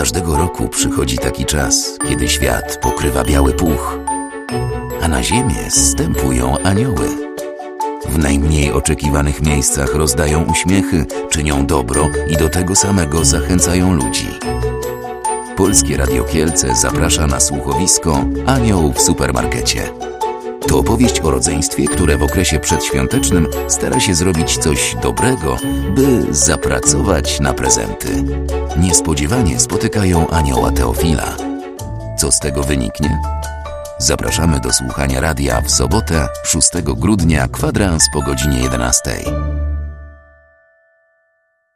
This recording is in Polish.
Każdego roku przychodzi taki czas, kiedy świat pokrywa biały puch, a na ziemię zstępują anioły. W najmniej oczekiwanych miejscach rozdają uśmiechy, czynią dobro i do tego samego zachęcają ludzi. Polskie Radio Kielce zaprasza na słuchowisko Anioł w supermarkecie. To opowieść o rodzeństwie, które w okresie przedświątecznym stara się zrobić coś dobrego, by zapracować na prezenty. Niespodziewanie spotykają anioła Teofila. Co z tego wyniknie? Zapraszamy do słuchania radia w sobotę 6 grudnia, kwadrans po godzinie 11.